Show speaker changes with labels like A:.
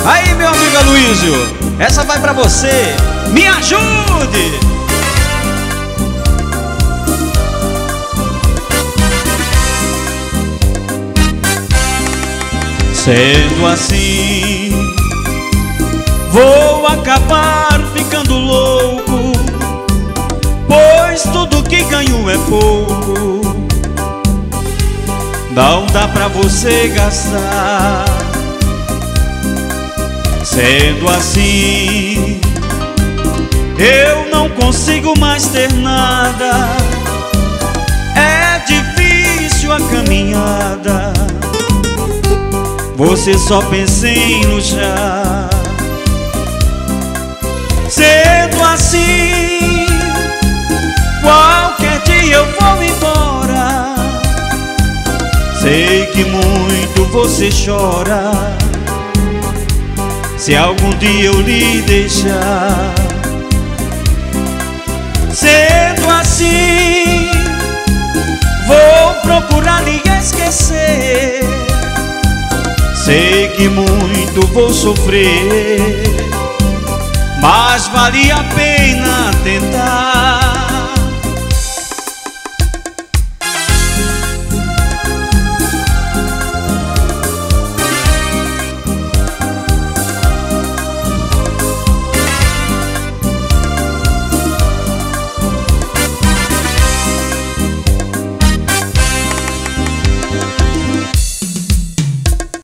A: Aí, meu amigo Aloysio, essa vai pra você. Me ajude! Sendo assim, vou acabar ficando louco, pois tudo que ganho é pouco. Não dá pra você gastar. Sendo assim, eu não consigo mais ter nada. É difícil a caminhada, você só pensa em luxar. Sendo assim, qualquer dia eu vou embora. Sei que muito você chora se algum dia eu lhe deixar. Sendo assim, vou procurar lhe esquecer. Sei que muito vou sofrer, mas vale a pena tentar.